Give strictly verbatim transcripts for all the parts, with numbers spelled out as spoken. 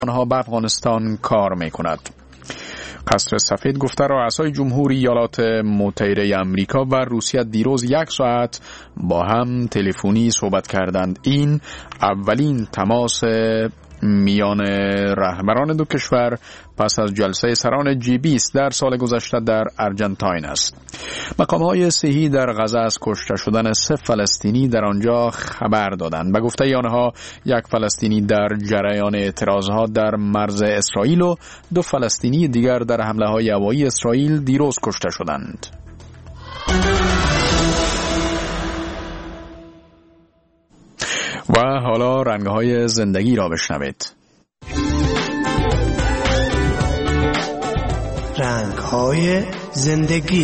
آنها به افغانستان کار می کند. قصر سفید گفته رؤسای جمهوری ایالات متحده آمریکا و روسیه دیروز یک ساعت با هم تلفنی صحبت کردند. این اولین تماس میان رهبران دو کشور پس از جلسه سران جی بیست در سال گذشته در ارجنتاین است. مقام‌های صحی در غزه از کشته شدن سه فلسطینی در آنجا خبر دادند. به گفته آنها یک فلسطینی در جریان اعتراضها در مرز اسرائیل و دو فلسطینی دیگر در حمله‌های هوایی اسرائیل دیروز کشته شدند. و حالا رنگ‌های زندگی را بشنوید. رنگ‌های زندگی.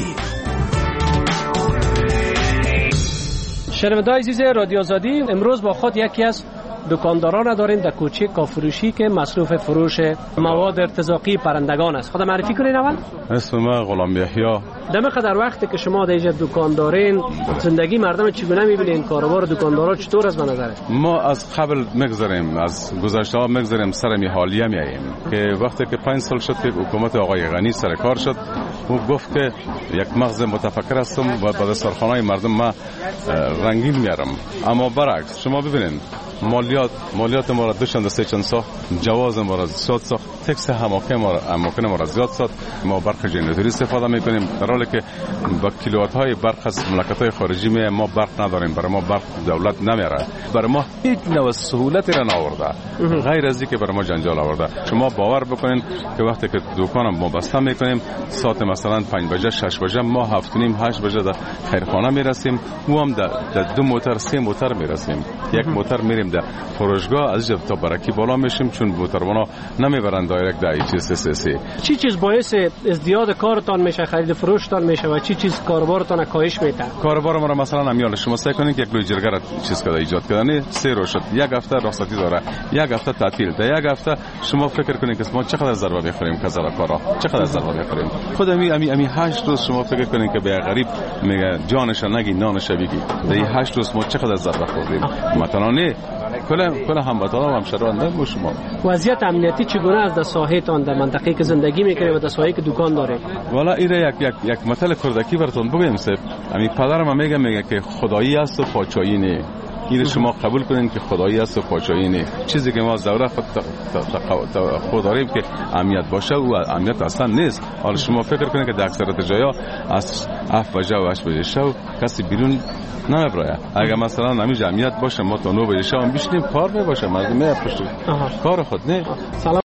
شنونده‌های عزیز رادیو آزادی، امروز با خود یکی از دکانداران داریم در کوچه کافروشی که مصروف فروش مواد ارتزاقی پرندگان است. خود معرفی کنین اول؟ اسم من غلام یحیی. دم قدر وقتی که شما در اینجا دکان دارین، زندگی مردم چگونه می‌بینین؟ کاروبار دکاندارا چطور است به نظرت؟ ما از قبل می‌گذریم، از گذشته ها می‌گذریم، سر می حالیه میاییم که وقتی که پنج سال شد که حکومت آقای غنی سر کار شد، او گفت که یک مغز متفکر هستم و به دسترخوان‌های مردم ما رنگین میارم. اما برعکس شما ببینید مالیات مالیات ما را دو چند سه چند ساخت، جواز ما را زیاد ساخت، تکس هماکن ما را هماکن ما را زیاد ساخت. ما برق جنراتوری استفاده میکنیم در حالی که با کیلووات های برق از مملکت های خارجی می ما برق نداریم. برای ما برق دولت نمیاره، برای ما هیچ نوع سهولتی را نآورده غیر از اینکه برای ما جنجال آورده. شما باور بکنین که وقتی که دکانم ما بسته میکنیم ساعت مثلا پنج بجه شش بجه ما هفت و نیم هشت بجه در خیرخانه میرسیم، او هم در دو موتر سه موتر میرسیم. یک موتر میریم در فروشگاه، از اینجا تا برکی بالا میشیم چون موتروانا نمیبرند دایرکت در ایچ اس اس سی. چی چیز باعث ازدیاد کارتان میشه، خرید فروشتان میشه و چی چیز کاروبارتان کاهش میده؟ کاروبار ما را مثلا امیال شما سعی کنید که یک لوی جرگه را چیز کرده ایجاد کردن سه روز شد، یک هفته رخصتی داره، یک هفته تعطیل ده، یک هفته شما فکر کنید که ما چقدر ضربه میخوریم کذا کارا، چقدر ضربه میخوریم. خود امی امی امی هشت روز شما فکر کنید که به غریب میگه جانش نگی نانش بگی، ده هشت روز ما چقدر ضربه خوردیم. مثلا نه کلا کلا هموطنان و همشهریان ما شما. وضعیت امنیتی چگونه است در ساحتان در منطقه‌ای که زندگی میکنید و در ساحه‌ای که دکان دارید؟ والا این یک یک یک مثل کردکی براتون بگم سه. امی پدرم میگه میگه که خدایی است و پاچایی نه. این شما قبول کنین که خدایی است و پاچایی نه. چیزی که ما زوره خود خود داریم که امنیت باشه و امنیت اصلا نیست. حالا شما فکر کنین که در اکثریت جایا از هفت بجه و هشت بجه شب کسی بیرون نمیبره. اگر مثلا نمی جمعیت باشه ما تا نه بجه شب بشینیم کار میباشه، مردم میپرسن کار خود نه.